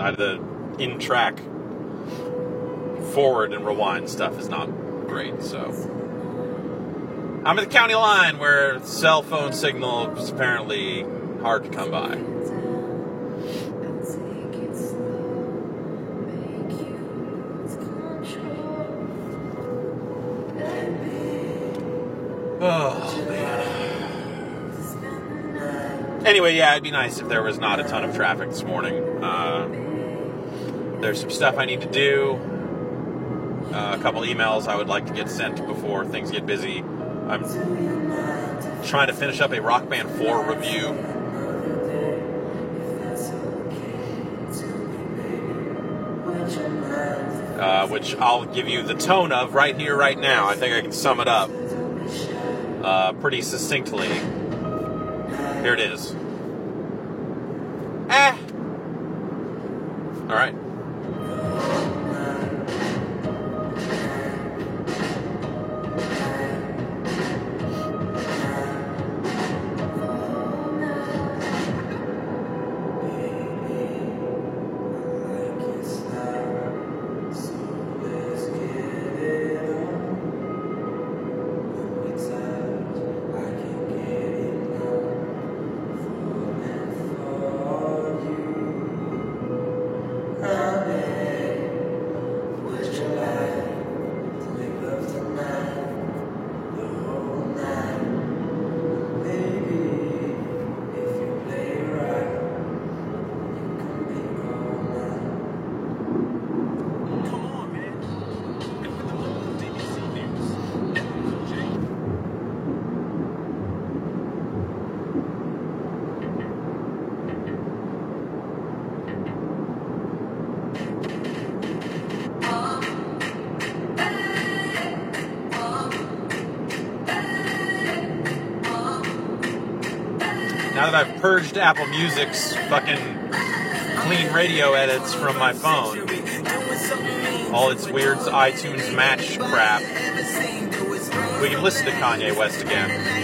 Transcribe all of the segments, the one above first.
The in-track forward and rewind stuff is not great, so... I'm at the county line where cell phone signal is apparently hard to come by. Oh, man. Anyway, yeah, it'd be nice if there was not a ton of traffic this morning. There's some stuff I need to do. A couple emails I would like to get sent before things get busy. I'm trying to finish up a Rock Band 4 review. Which I'll give you the tone of right here, right now. I think I can sum it up pretty succinctly. Here it is. All right. Now that I've purged Apple Music's fucking clean radio edits from my phone, all its weird iTunes match crap, we can listen to Kanye West again.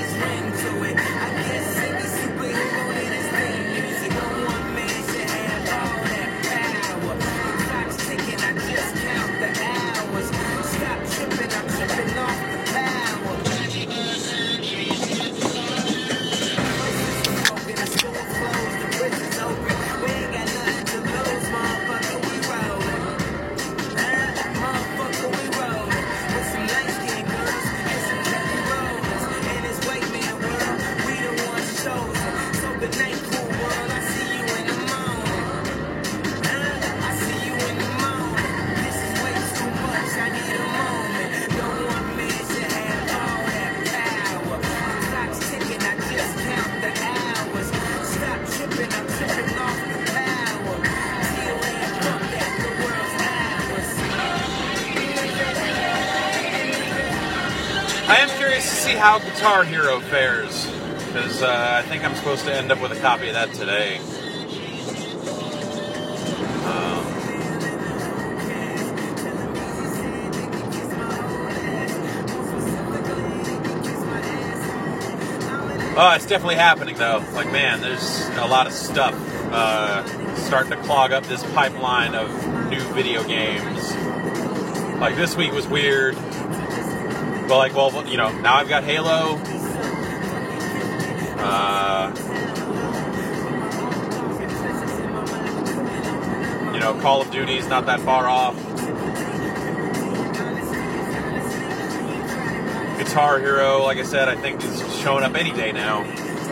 I am curious to see how Guitar Hero fares, because I think I'm supposed to end up with a copy of that today. Oh, it's definitely happening, though. Like, man, there's a lot of stuff starting to clog up this pipeline of new video games. Like, this week was weird. But, like, well, you know, now I've got Halo. You know, Call of Duty's not that far off. Guitar Hero, like I said, I think is showing up any day now.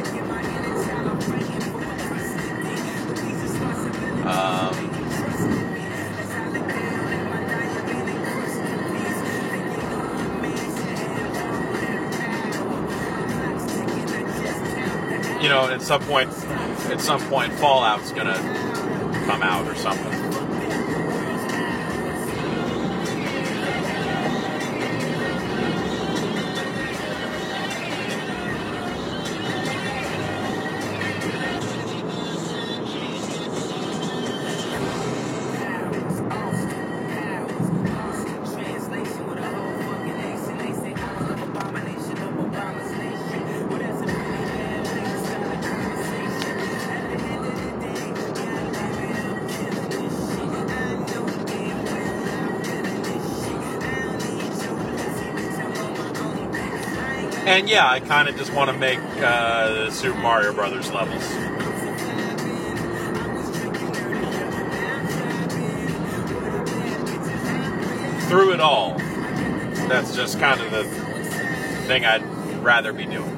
You know, at some point, Fallout's gonna come out or something. And yeah, I kind of just want to make the Super Mario Brothers levels. Through it all. That's just kind of the thing I'd rather be doing.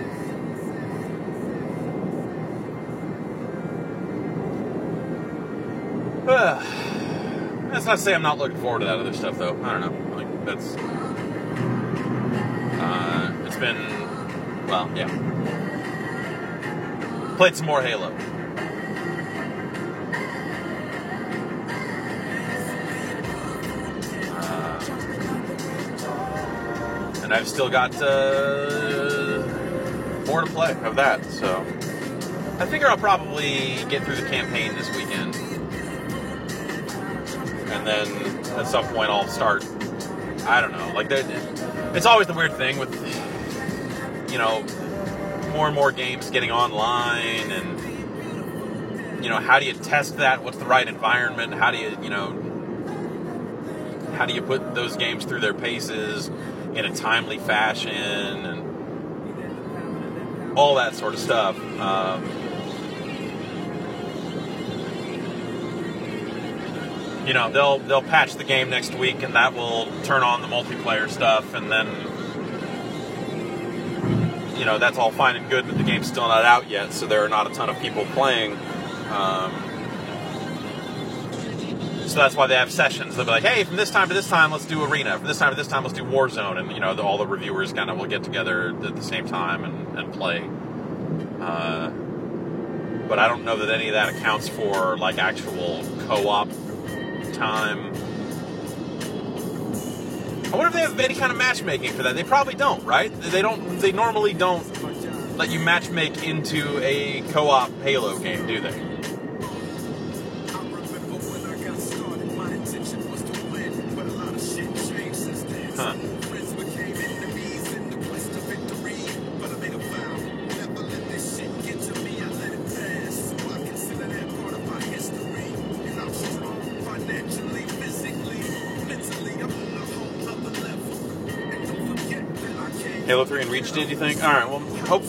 That's not to say I'm not looking forward to that other stuff, though. I don't know. Like, that's... it's been... Well, yeah. Played some more Halo. And I've still got more to play of that, so... I figure I'll probably get through the campaign this weekend. And then at some point I'll start, I don't know, like, it's always the weird thing with, you know, more and more games getting online, and, you know, how do you test that? What's the right environment? How do you, you know, how do you put those games through their paces in a timely fashion, and all that sort of stuff. You know, they'll patch the game next week, and that will turn on the multiplayer stuff, and then, you know, that's all fine and good, but the game's still not out yet, so there are not a ton of people playing. So that's why they have sessions. They'll be like, hey, from this time to this time, let's do Arena. From this time to this time, let's do Warzone. And, you know, all the reviewers kind of will get together at the same time and play. But I don't know that any of that accounts for, like, actual co-op time. I wonder if they have any kind of matchmaking for that. They probably don't, right? They normally don't let you matchmake into a co-op Halo game, do they? Huh. Halo 3 and Reach did, you think? Alright, well, hope...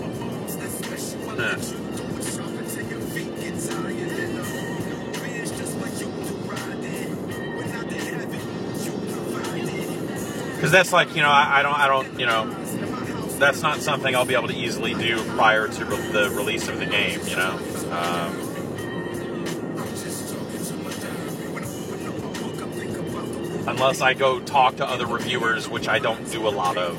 Because that's like, you know, I don't, you know, that's not something I'll be able to easily do prior to the release of the game, you know? Unless I go talk to other reviewers, which I don't do a lot of.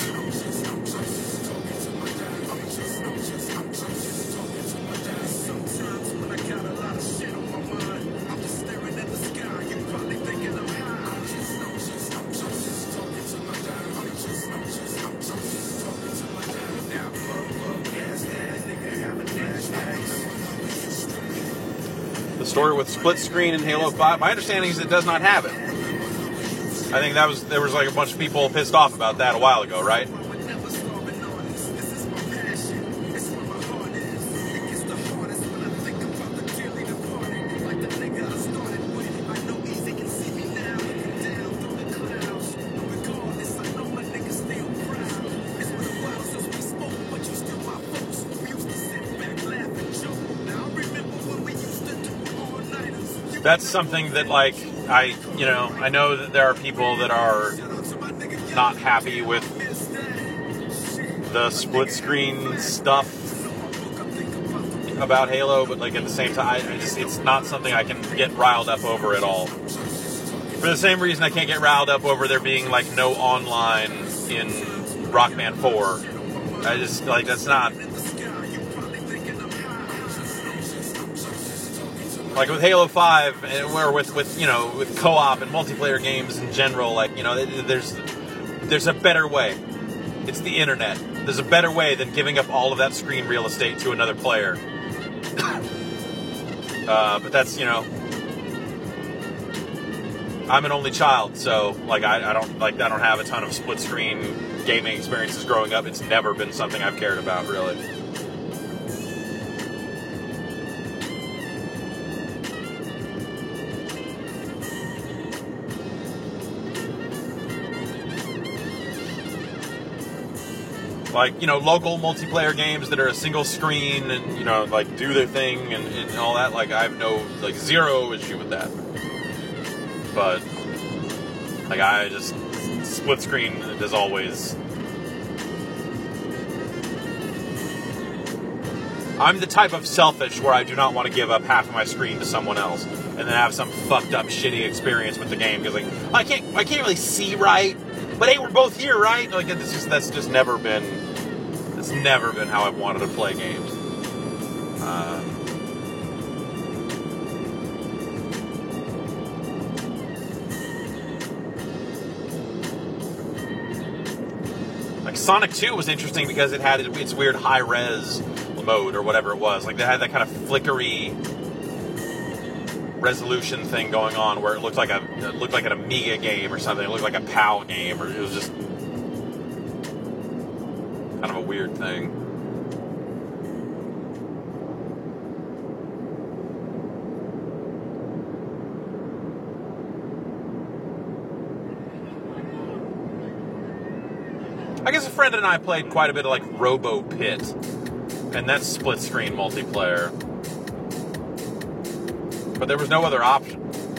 The story with split screen in Halo 5, my understanding is it does not have it. I think there was like a bunch of people pissed off about that a while ago, right? That's something that, like, I know that there are people that are not happy with the split screen stuff about Halo, but, like, at the same time, it's not something I can get riled up over at all. For the same reason I can't get riled up over there being, like, no online in Rock Band 4. I just, like, that's not... Like with Halo 5, or with you know, with co-op and multiplayer games in general, like, you know, there's a better way. It's the internet. There's a better way than giving up all of that screen real estate to another player. But that's, you know, I'm an only child, so like I don't have a ton of split screen gaming experiences growing up. It's never been something I've cared about, really. Like, local multiplayer games that are a single screen and, like, do their thing and all that. Like, I have no, like, zero issue with that. But, like, I just, split screen is always... I'm the type of selfish where I do not want to give up half of my screen to someone else and then have some fucked up, shitty experience with the game. Because, like, I can't really see right. But hey, we're both here, right? Like, that's never been how I've wanted to play games. Like Sonic 2 was interesting because it had its weird high-res mode or whatever it was. Like, they had that kind of flickery resolution thing going on where it looked like an Amiga game or something. It looked like a PAL game, or it was just kind of a weird thing. I guess a friend and I played quite a bit of like Robo Pit, and that's split screen multiplayer. But there was no other option.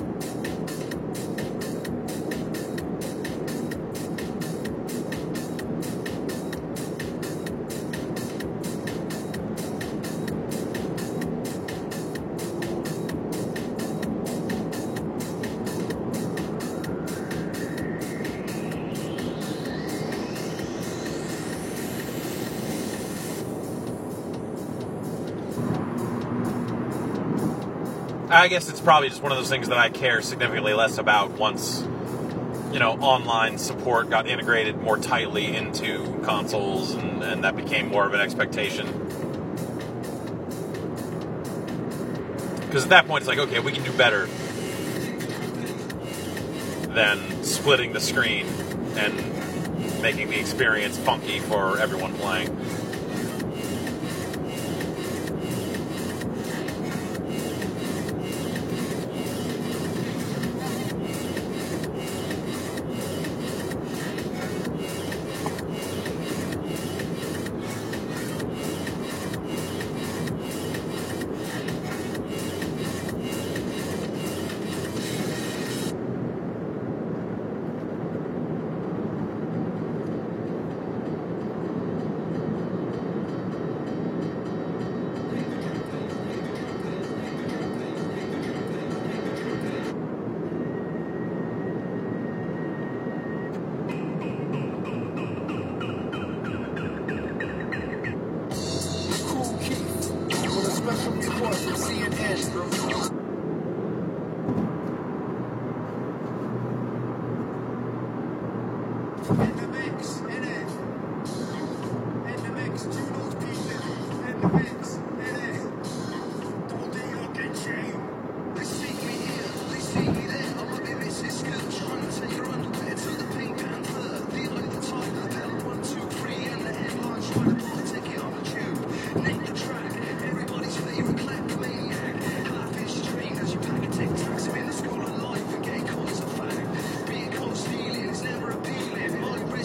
I guess it's probably just one of those things that I care significantly less about once, online support got integrated more tightly into consoles and that became more of an expectation. Because at that point it's like, okay, we can do better than splitting the screen and making the experience funky for everyone playing. Never appealing, my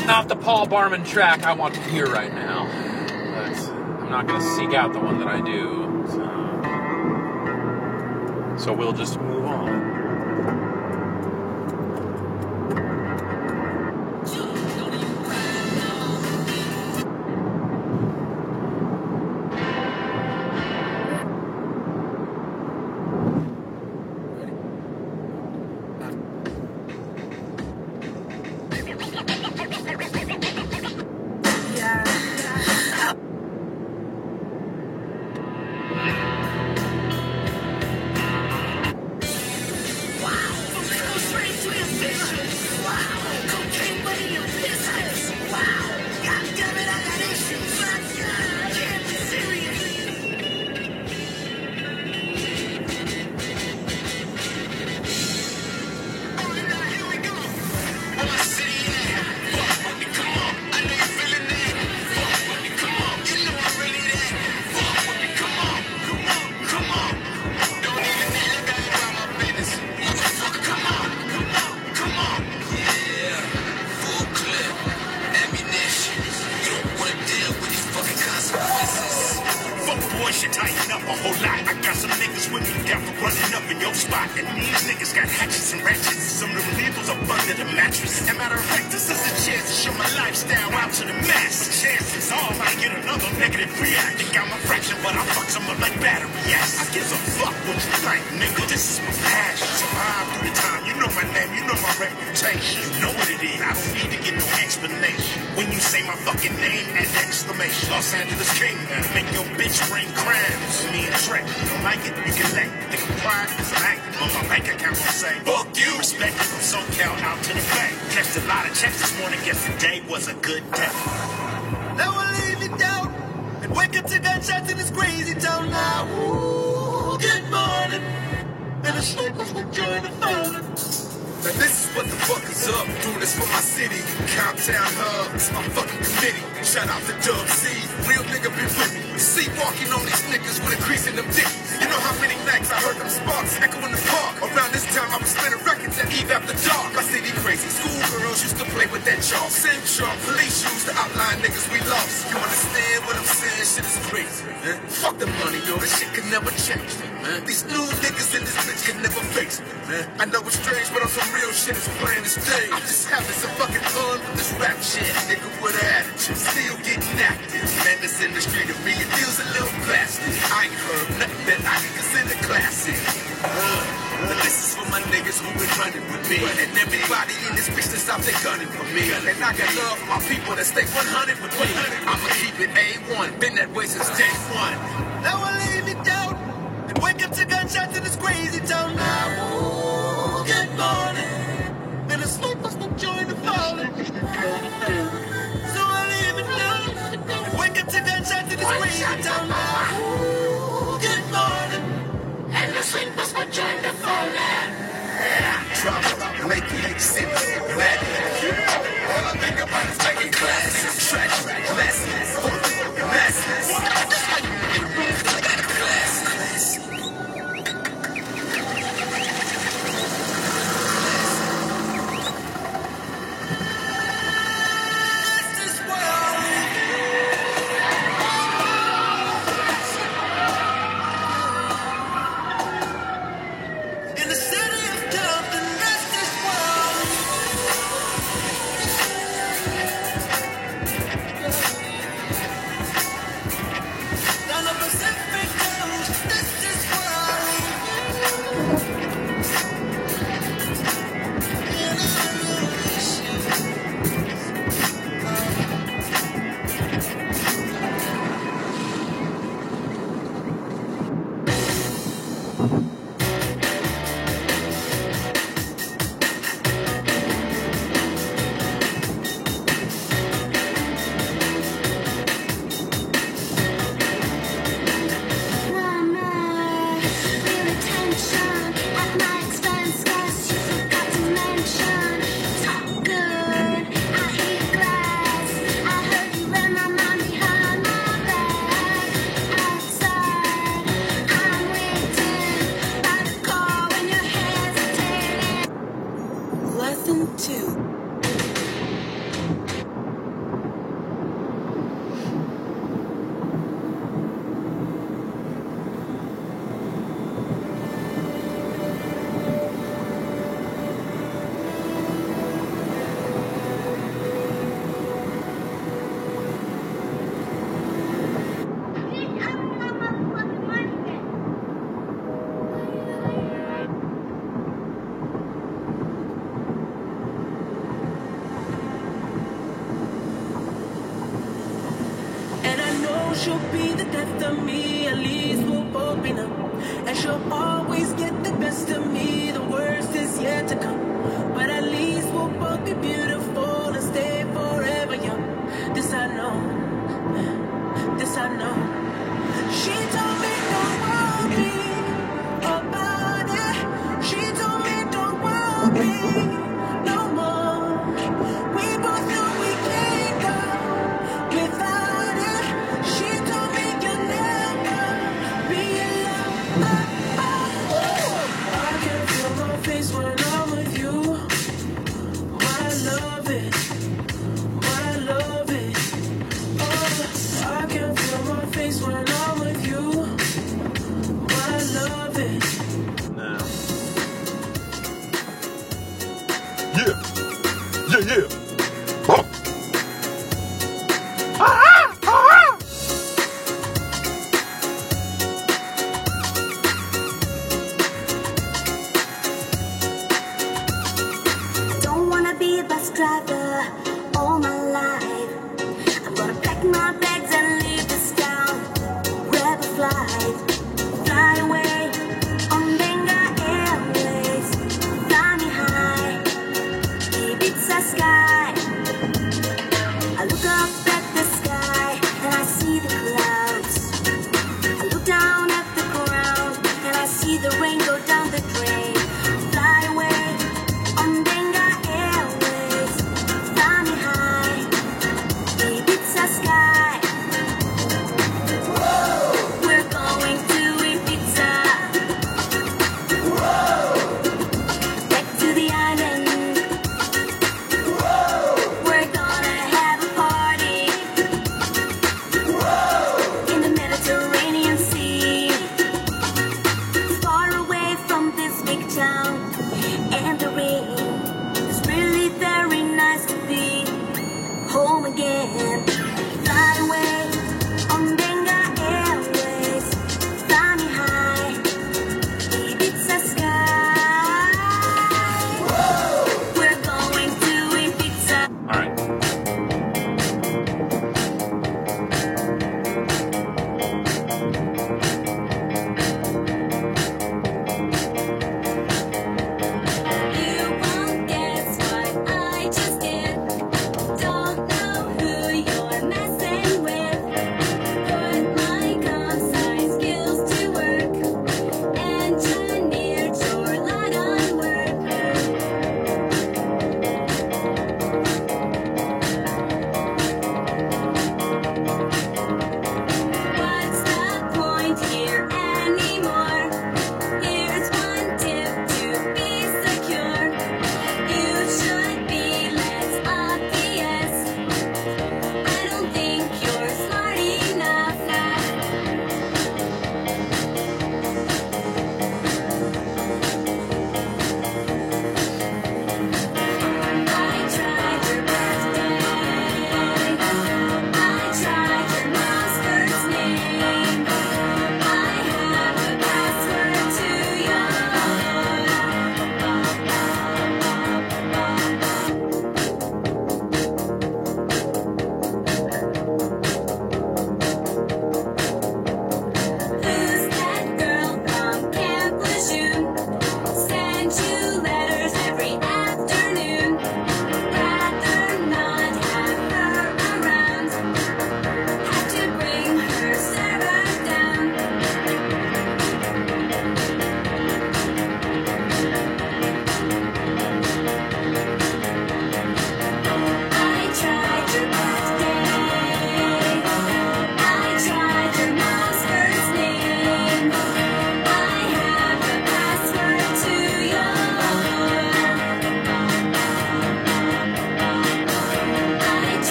not the Paul Barman track I want to hear right now. But I'm not going to seek out the one that I do. So we'll just move on. Should tighten up a whole lot. I got some niggas with me down for running up in your spot. And these niggas got hatchets and ratchets. Some of them labels up under the mattress. And matter of fact, this is a chance to show my lifestyle out to the mass. Chances are I might get another negative react. Think I'm a fraction, but I fuck some up like battery acid. I give a fuck what you think, nigga. This is my passion. Survive through the time. You know my name, you know my reputation. You know what it is. I don't need to get no explanation. When you say my fucking name, add exclamation. Los Angeles King, make your bitch ring crowns. Me and Trey, you don't like it, you can let it. Think I'm quiet because I'm acting, but my bank account won't say fuck you. Respect it from SoCal out to the bank. Cashed a lot of checks this morning, guess today was a good day. Now I leave you down and wake up to gunshots in this crazy town now. Ooh, good morning. And the sleepers will join the falling. Now this is what the fuck is up. Doing this for my city. Comptown Hub, it's my fucking committee. Shout out to Dub C. Real nigga been with me. See walking on these niggas with a crease in them dickies. You know how many nights I heard them sparks echo in the park. Around this time I was spinning records at Eve After Dark. My city crazy. Schoolgirls used to play with that chalk. Same chalk. Police used to outline niggas we lost. You understand what I'm saying? Shit is crazy, man. Fuck the money, yo. This shit can never change me, man. These new niggas in this bitch can never face me, man. I know it's strange, but I'm some real shit is playing this stage. I'm just having some fucking fun with this rap shit. Nigga with an attitude, still getting active. Man, this industry to me, it feels a little plastic. I ain't heard nothing that I can consider classic. But this is for my niggas who been running with me. And everybody in this bitch that's out there gunning for me. And I got love for my people that stay 100 with me. I'ma keep it A1, been that way since day one. Now I leave you down and wake up to gunshots in this crazy town now. Ooh, good morning. And the sleepers will join the falling. So I leave it down and wake up to gunshots in this crazy town now. Ooh, good morning. And the sleepers will join the falling. Drop, make it sense, glad. All I think about is making classes, trash, classes, masses. Lesson 2. she'll be the death of me. At least we'll both be numb. And she'll always get the best of me. The worst is yet to come. But at least we'll both be beautiful and stay forever young. This I know. This I know. She told me don't worry about it. She told me don't worry no more. We both know we can't go without it. She told me you'll never be alone. I can feel my face when I'm with you. I love it. I love it. Oh, I can feel my face when I'm with you. I love it. Now. Yeah. Yeah, yeah. Oh. Don't wanna be a bus driver all my life. I'm gonna pack my bags and leave this town. Grab a flight, fly away on Benga Airways. Fly me high, Ibiza sky. I look up at the sky and I see the clouds. I look down at the ground and I see the rain go down the drain. Fly away on Benga Airways. Fly me high, Ibiza sky. We're going to Ibiza. Back to the island.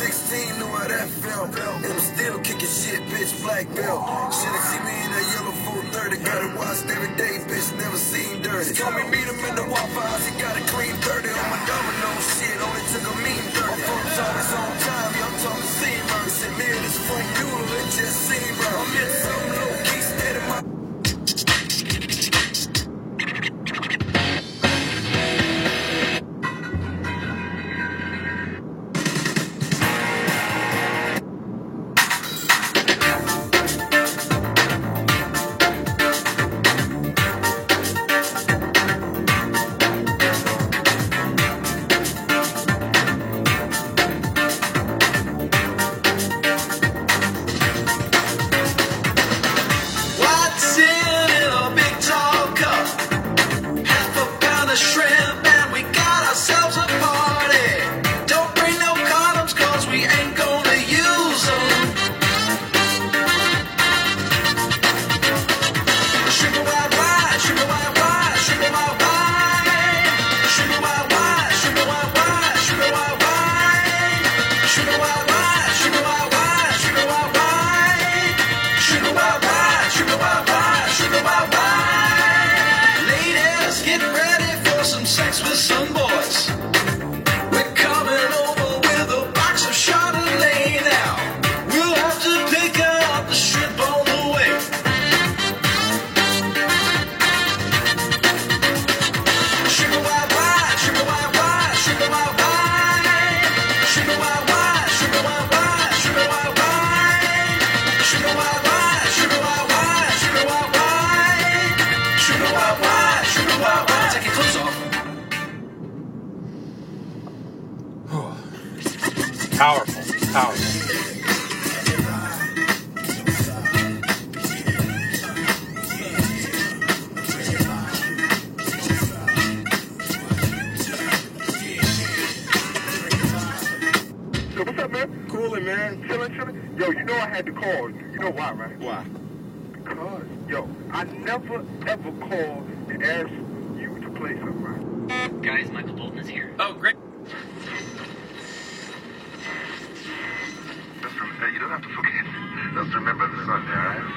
16, knew how that felt. And I'm still kicking shit, bitch, black belt. Should've seen me in that yellow 430. Gotta watch every day, bitch, never seen dirty. Told me meet him in the Waffle House, he got a clean 30 on my domino shit. Only took a mean 30. My phone's always on time, I'm talking Seymour. Said me and this Frank Bueller, it just seemed right. I'm in some low-key state of my... Powerful, powerful. So what's up, man? Coolin', man. Chillin'. Yo, you know I had to call you. You know why, right? Why? Because, yo, I never, ever call and ask you to play something, right? Guys, Michael Bolton is here. Oh, great. You don't have to forget. Just remember the Sunday, all right?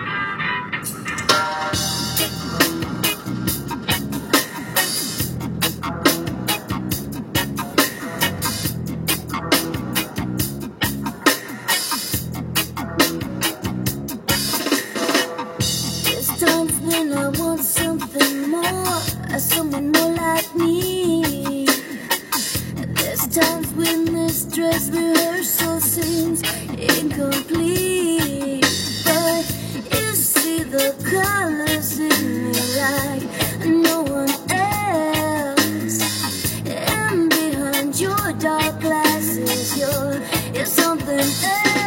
There's times when I want something more, someone more like me. There's times when this dress rehearsal seems incomplete, but you see the colors in me like no one else. And behind your dark glasses, you're something else.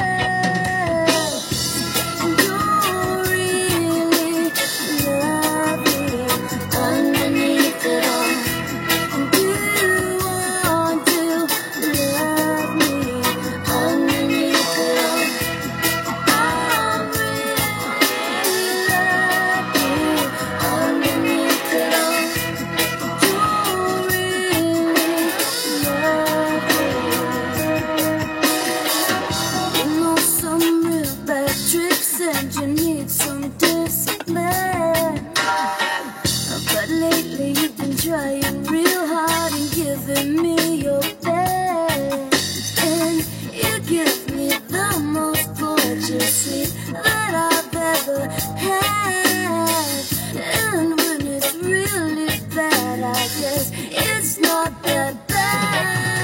You really love me underneath it all. And you want to love me underneath it all. I really love you underneath it all. You really love me. You know some real bad tricks and you need some discipline. But lately you've been trying real hard and giving me your best. And you give me the most gorgeous sleep that I've ever had. And when it's really bad, I guess it's not that bad.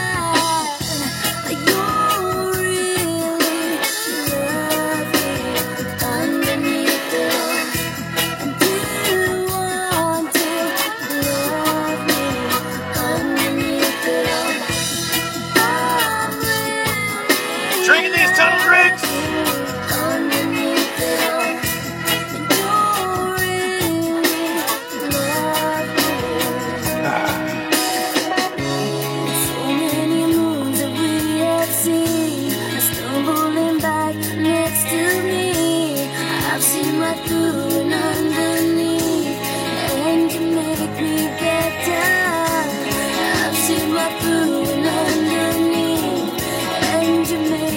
You really love me underneath it all. And you want to love me underneath it all. I'm really Drinking these tunnel drinks. underneath it all. And you really love me. So many moons that we have seen are stumbling back next to me. I've seen right through and underneath, and you make me better. I've seen right through and underneath, and you make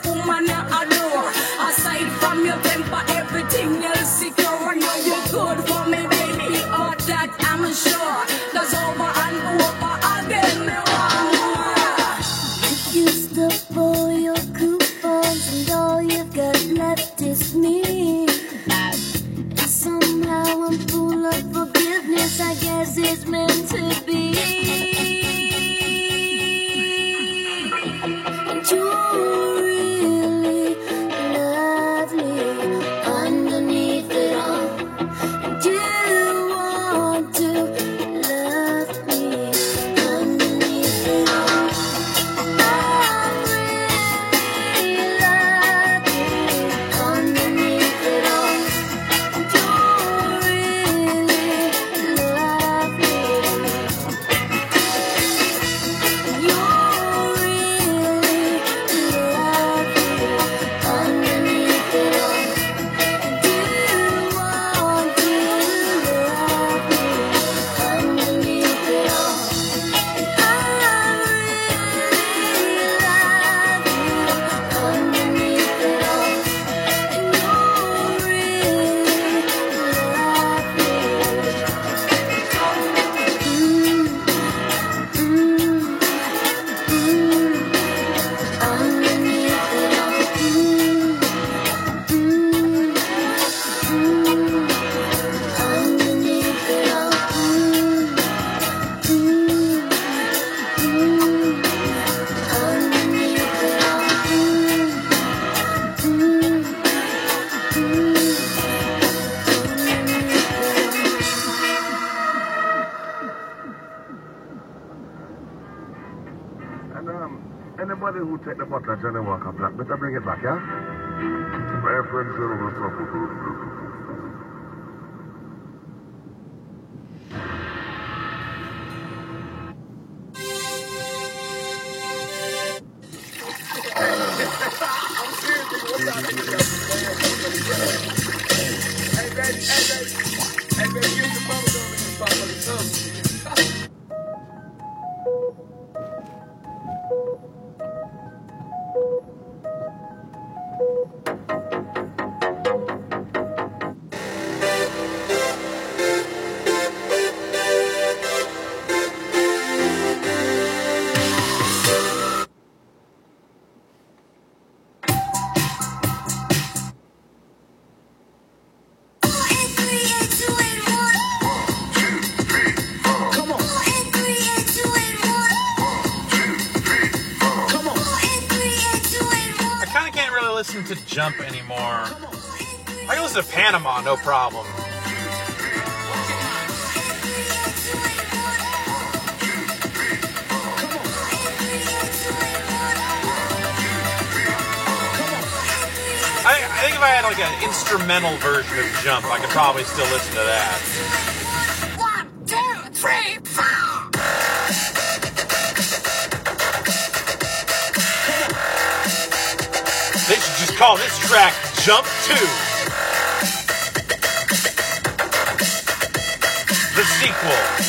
woman I adore. Aside from your temper, everything else secure. I know you're good for me, baby. All that I'm sure. That's over and over again. Me want more. You used up all your coupons and all you've got left is me. And somehow I'm full of forgiveness. I guess it's meant to be. And you're really lovely underneath it all. And you want to love me underneath it all. I really love you underneath it all. And you're really lovely. You're really lovely underneath it all. And you want to love me underneath it all. And I really love you underneath it all. And you're really And anybody who take the bottle of Johnny Walker Black, better bring it back, yeah? My friends will have trouble. I kind of can't really listen to Jump anymore. I can listen to Panama, no problem. I think if I had like an instrumental version of Jump, I could probably still listen to that. 1, 2, 3, 4. They should just call this track Jump 2. The sequel.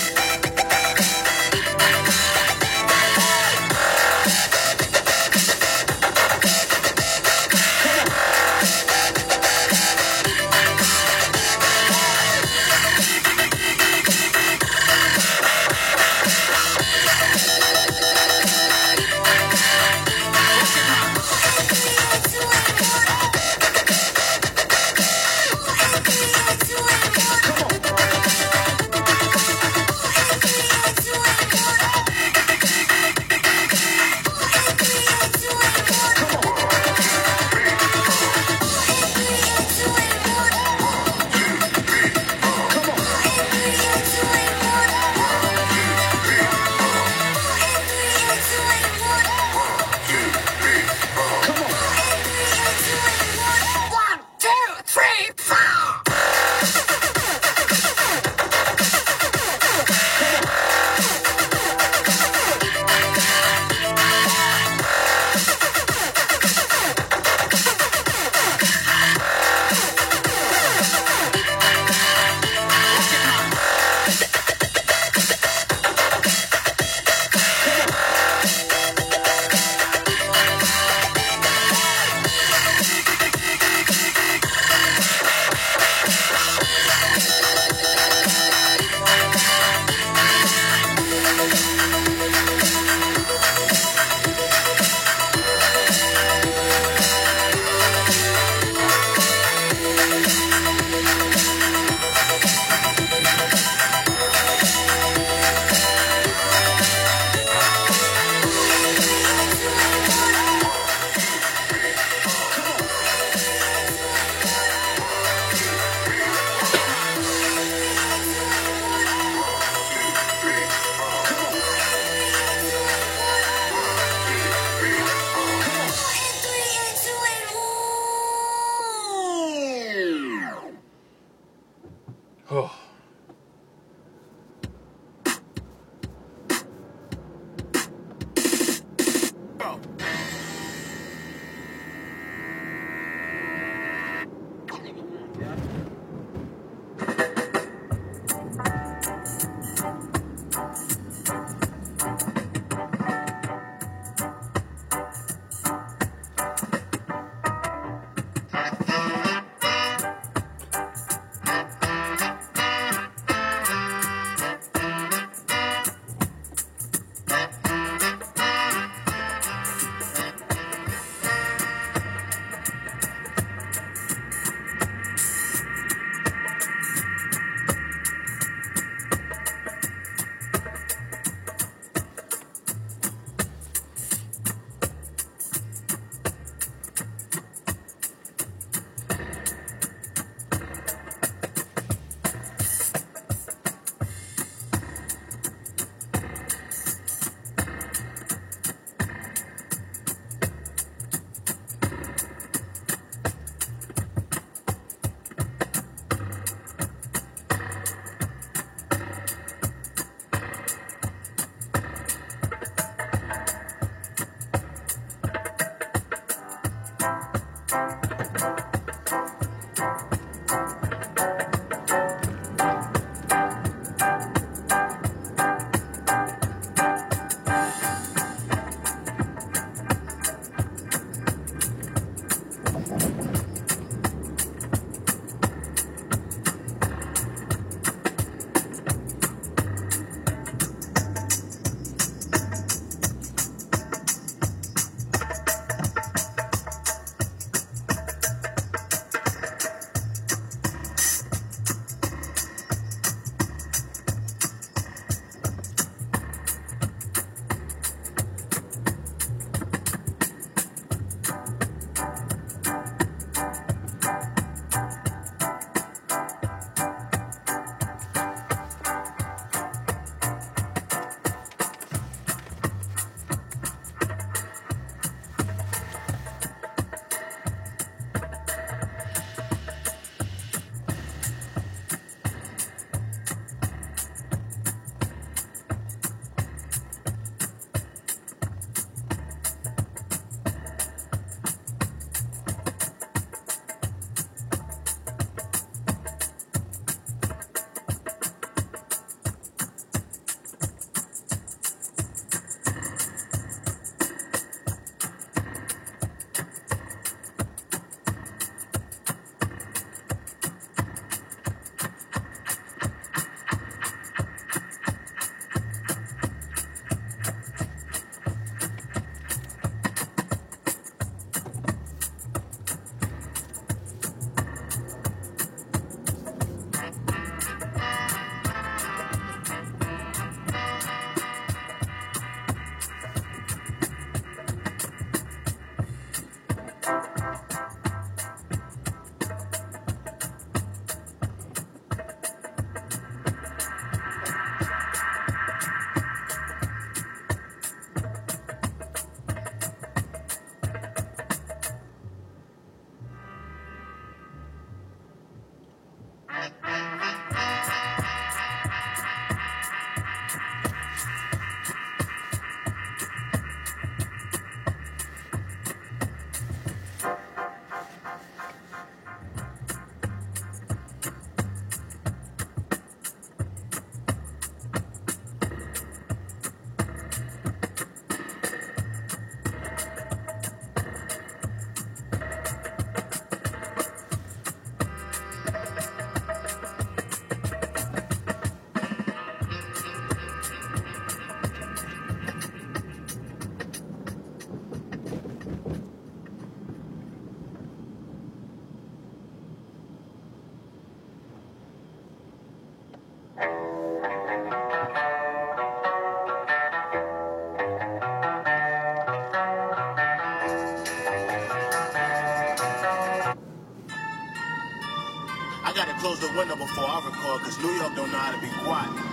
window before I record, cause New York don't know how to be quiet.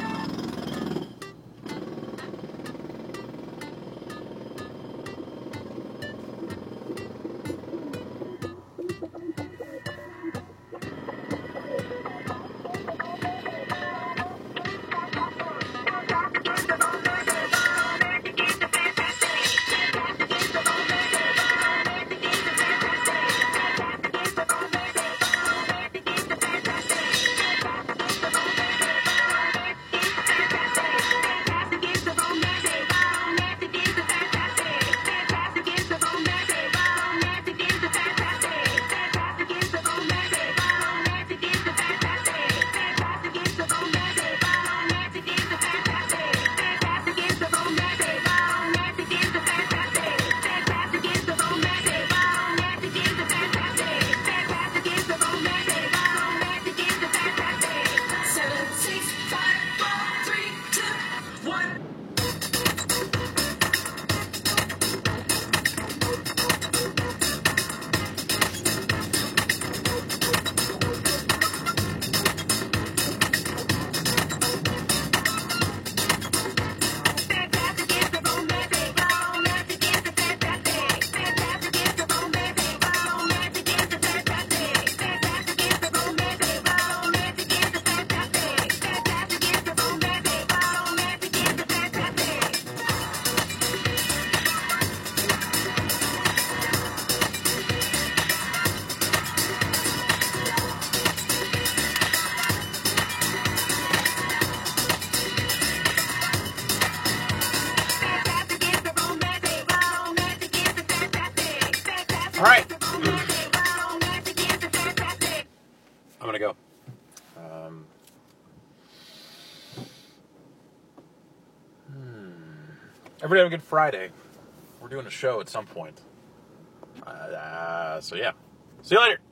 All right. I'm going to go. Everybody have a good Friday. We're doing a show at some point. So, yeah. See you later.